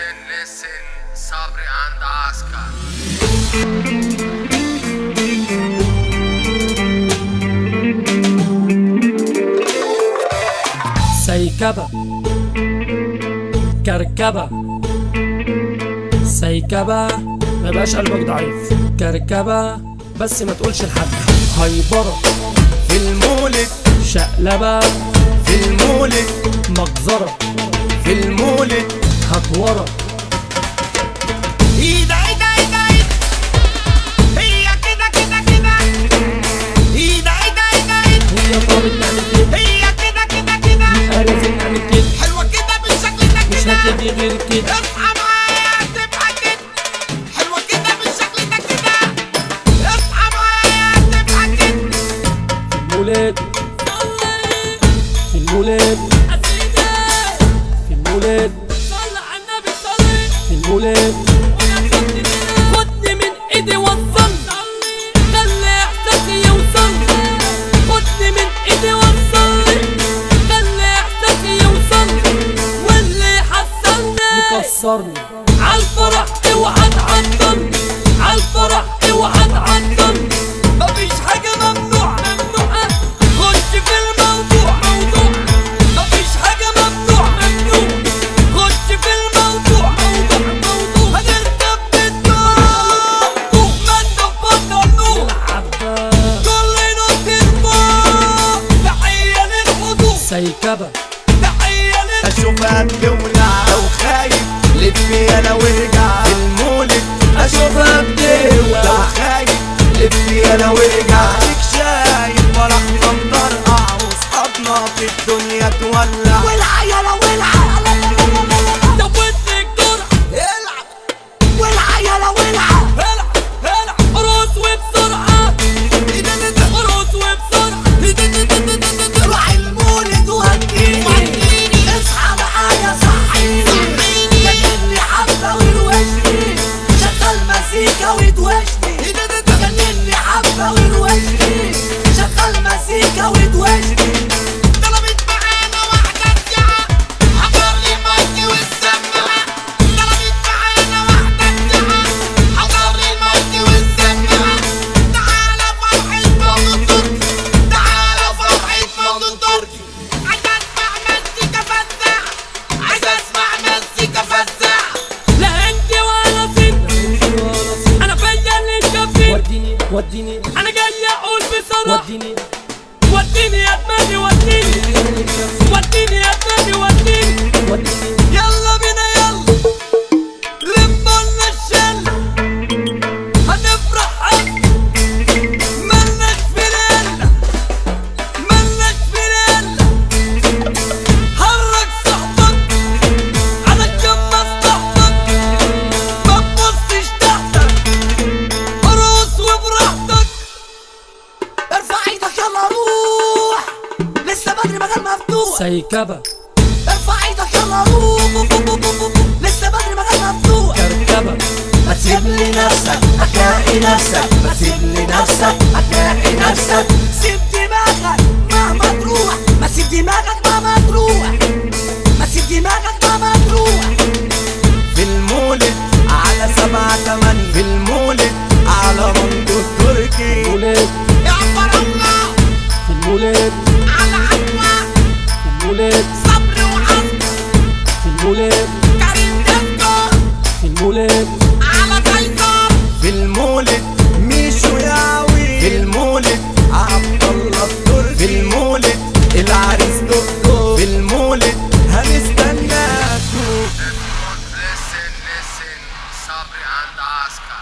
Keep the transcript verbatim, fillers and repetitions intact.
Listen, listen, Sabri and Askar. سيكبة كركبة سيكبة مبقاش قلبك ضعيف. كركبة بس ما تقولش لحد. هيبرة في المولد، شقلبة في المولد، مجزرة في المولد، هتورة. ايد ايد ايد ايد هي كده كده كده. ايد ايد ايد ايد هي طابت نعمل كده، هي كده كده كده. لازم نعمل كده، حلوة كده بالشكل ده مش كده. هتدي غير كده. اصحى معايا تبقى كده. حلوة كده بالشكل ده كده. اصحى معايا تبقى كده. في المولد في المولد في المولد في المولد خدني من ايدي وصل، خلي احساسي يوصل. خدني من ايدي وصل، خلي احساسي يوصل. واللي حصلني يكسرني عالفرح اوعى تعطل، عالفرح اوعى تعطل. مفيش حاجة ممنوع ممنوعة، خش في الموضوع موضوع. مفيش حاجة ممنوع ممنوع، خش في الموضوع موضوع موضوع. هنركب بالدور ما نفضل النور، عبا كل ينط لفوق. تحية للحضور، سيكبة تحية للحضور. اشوفها بتولع لو خايف لف يالا وارجع. في المولد اشوفها بتولع لو خايف لف يالا وارجع. عليك شايف فرحنا مطرقع واصحابنا في الدنيا تولع. ولع يالا ولع، زودني الجرعة، العب ولع يالا ولع. هلع هلع قروص وبسرعة، قروص وبسرعة. روح المولد وهديني، اصحى معايا صحيني. جنني حبة وروشني، شغل مزيكا وتوشني. جنني حبة وروشني، شغل مزيكا وتوشني. طلبت معانا واحدة ساعة، حضر لي المايك والسماعة. طلبت معانا واحدة ساعة، حضر لي المايك والسماعة. تعالى فرحة مولد تركي، تعالى فرحة مولد تركي. عايز اسمع مزيكا فزاعة، عايز اسمع مزيكا فزاعة. لا انت ولا فين، انا فيا اللي شافين. وديني وديني انا جاي اقول بصراحة، وديني وديني يا دماغي وديني، وديني يا دماغي وديني. وديني يلا بينا يلا لمنا الشل، هنفرح حب. ملناش في ليلة، ملناش في ليلة. حرك صاحبك علشان مصلحتك، ما تبصش تحتك. ارقص وبراحتك، ارفع ايدك يلا روح، لسه بدري مجال مفتوح. سيكبة ارفع ايدك يلا روح، لسه بدري مجال مفتوح. كركبة ما تسيب لي نفسك هتلاقي نفسك، ما تسيب لي نفسك هتلاقي نفسك. سيب دماغك مهما تروح، ما تسيب دماغك مهما تروح، ما تسيب دماغك مهما تروح. في المولد على سبعة تمانية، في المولد على مندوب تركي. المولد يا عبر الله في المولد على عدوى في المولد صبر وعزم في المولد كريم دكتور. في المولد